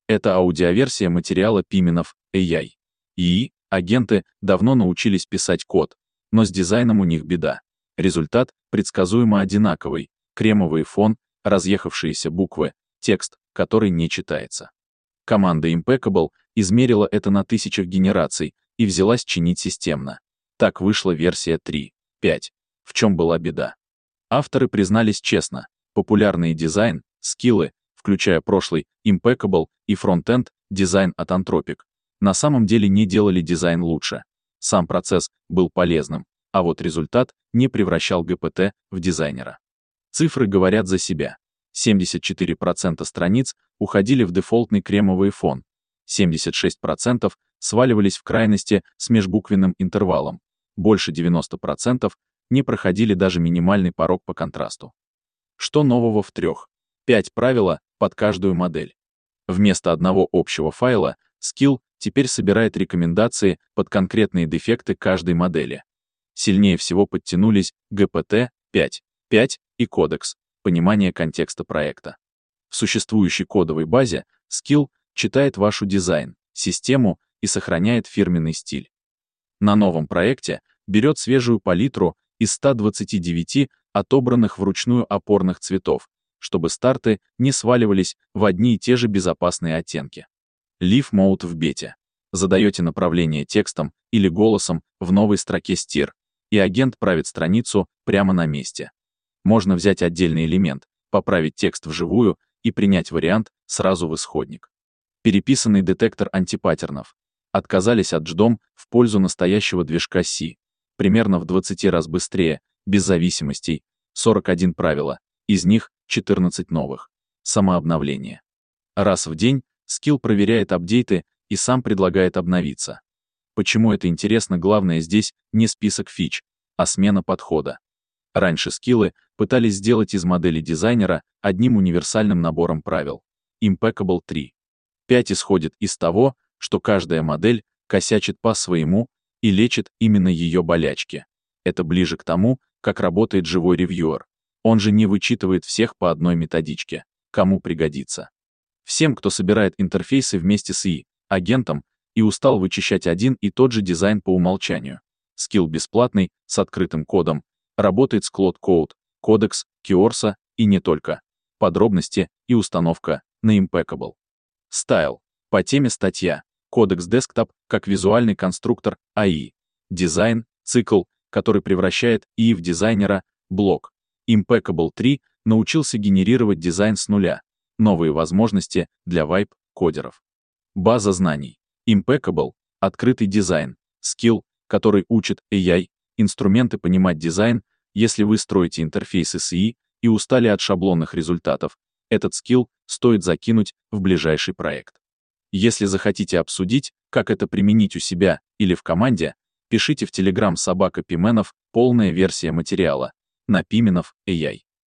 Это аудиоверсия материала Pimenov AI. Агенты давно научились писать код, но с дизайном у них беда. Результат предсказуемо одинаковый: кремовый фон, разъехавшиеся буквы, текст, который не читается. Команда Impeccable измерила это на тысячах генераций и взялась чинить системно. Так вышла версия 3.5. В чем была беда? Авторы признались честно: популярный дизайн, скиллы, включая прошлый Impeccable и фронтенд дизайн от Anthropic, на самом деле не делали дизайн лучше. Сам процесс был полезным, а вот результат не превращал ГПТ в дизайнера. Цифры говорят за себя. 74% страниц уходили в дефолтный кремовый фон, 76% сваливались в крайности с межбуквенным интервалом, больше 90% не проходили даже минимальный порог по контрасту. Что нового в 3.5 правила под каждую модель? Вместо одного общего файла Skill теперь собирает рекомендации под конкретные дефекты каждой модели. Сильнее всего подтянулись GPT-5.5 и Codex, понимание контекста проекта. В существующей кодовой базе Skill читает вашу дизайн, систему и сохраняет фирменный стиль. На новом проекте берет свежую палитру из 129 отобранных вручную опорных цветов, чтобы старты не сваливались в одни и те же безопасные оттенки. Leaf Mode в бете. Задаете направление текстом или голосом в новой строке стир, и агент правит страницу прямо на месте. Можно взять отдельный элемент, поправить текст вживую и принять вариант сразу в исходник. Переписанный детектор антипаттернов. Отказались от JDOM в пользу настоящего движка C. Примерно в 20 раз быстрее, без зависимостей, 41 правила, из них 14 новых. Самообновление. Раз в день Skill проверяет апдейты и сам предлагает обновиться. Почему это интересно? Главное здесь не список фич, а смена подхода. Раньше скиллы пытались сделать из модели дизайнера одним универсальным набором правил. Impeccable 3.5 исходит из того, что каждая модель косячит по-своему и лечит именно ее болячки. Это ближе к тому, как работает живой ревьюер. Он же не вычитывает всех по одной методичке. Кому пригодится? Всем, кто собирает интерфейсы вместе с агентом и устал вычищать один и тот же дизайн по умолчанию. Skill бесплатный, с открытым кодом, работает с Cloud Code, Codex, Kiorsо и не только. Подробности и установка на Impeccable. Style. По теме статья. Codex Desktop как визуальный конструктор AI. Дизайн, цикл, который превращает ИИ в дизайнера, блок. Impeccable 3 научился генерировать дизайн с нуля. Новые возможности для вайб-кодеров. База знаний. Impeccable, открытый дизайн. Skill, который учит AI, инструменты понимать дизайн. Если вы строите интерфейсы с ИИ и устали от шаблонных результатов, этот скилл стоит закинуть в ближайший проект. Если захотите обсудить, как это применить у себя или в команде, пишите в Telegram @Pimenov, полная версия материала на Pimenov AI.